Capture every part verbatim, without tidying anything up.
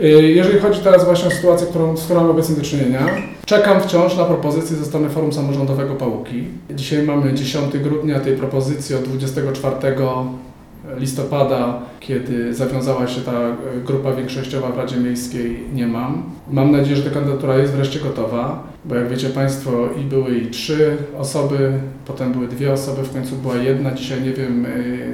Jeżeli chodzi teraz właśnie o sytuację, którą, z którą mam obecnie do czynienia, czekam wciąż na propozycję ze strony Forum Samorządowego Pałuki. Dzisiaj mamy dziesiątego grudnia, tej propozycji od dwudziestego czwartego listopada, kiedy zawiązała się ta grupa większościowa w Radzie Miejskiej, nie mam. Mam nadzieję, że ta kandydatura jest wreszcie gotowa, bo jak wiecie Państwo, i były i trzy osoby, potem były dwie osoby, w końcu była jedna. Dzisiaj nie wiem,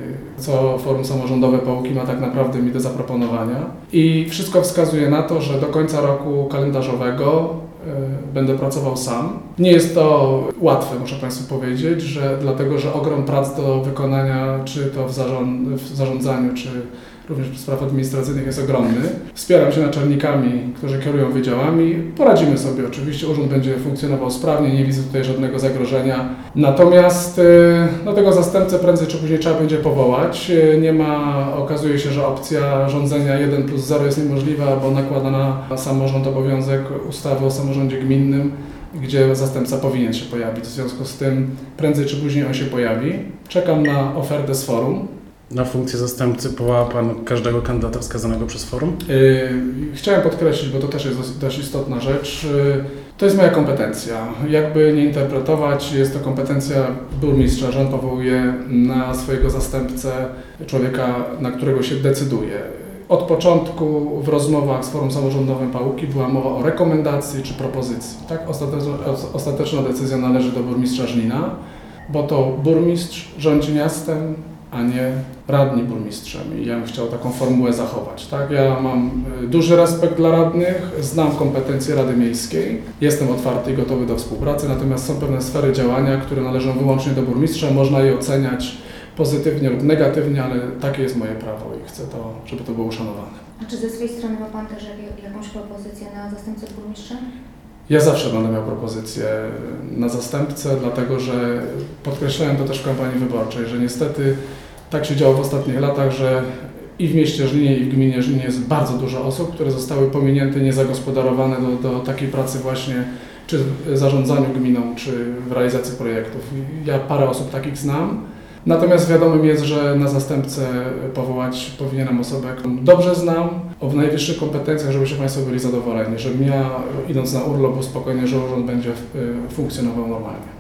co Forum Samorządowe Pałuki ma tak naprawdę mi do zaproponowania. I wszystko wskazuje na to, że do końca roku kalendarzowego będę pracował sam. Nie jest to łatwe, muszę Państwu powiedzieć, że dlatego, że ogrom prac do wykonania, czy to w, zarząd, w zarządzaniu, czy również spraw administracyjnych jest ogromny. Wspieram się naczelnikami, którzy kierują wydziałami. Poradzimy sobie oczywiście, urząd będzie funkcjonował sprawnie, nie widzę tutaj żadnego zagrożenia. Natomiast no, tego zastępcę prędzej czy później trzeba będzie powołać. Nie ma, okazuje się, że opcja rządzenia jeden plus zero jest niemożliwa, bo nakłada na samorząd obowiązek ustawy o samorządzie gminnym, gdzie zastępca powinien się pojawić. W związku z tym prędzej czy później on się pojawi. Czekam na ofertę z forum. Na funkcję zastępcy powoła Pan każdego kandydata wskazanego przez forum? Yy, chciałem podkreślić, bo to też jest dość istotna rzecz. Yy, to jest moja kompetencja. Jakby nie interpretować, jest to kompetencja burmistrza, że on powołuje na swojego zastępcę człowieka, na którego się decyduje. Od początku w rozmowach z Forum Samorządowym Pałuki była mowa o rekomendacji czy propozycji. Tak? Ostateczna, ostateczna decyzja należy do burmistrza Żnina, bo to burmistrz rządzi miastem, a nie radni burmistrzem. I ja bym chciał taką formułę zachować. Tak? Ja mam duży respekt dla radnych, znam kompetencje Rady Miejskiej, jestem otwarty i gotowy do współpracy, natomiast są pewne sfery działania, które należą wyłącznie do burmistrza. Można je oceniać pozytywnie lub negatywnie, ale takie jest moje prawo i chcę to, żeby to było uszanowane. A czy ze swojej strony ma Pan też jakąś propozycję na zastępcę burmistrza? Ja zawsze będę miał propozycję na zastępcę, dlatego że podkreślałem to też w kampanii wyborczej, że niestety tak się działo w ostatnich latach, że i w mieście Żninie, i w gminie Żninie jest bardzo dużo osób, które zostały pominięte, niezagospodarowane do, do takiej pracy właśnie czy w zarządzaniu gminą, czy w realizacji projektów. Ja parę osób takich znam. Natomiast wiadomym jest, że na zastępcę powołać powinienem osobę, którą dobrze znam, o najwyższych kompetencjach, żebyście Państwo byli zadowoleni, żebym ja, idąc na urlop, był spokojny, że urząd będzie funkcjonował normalnie.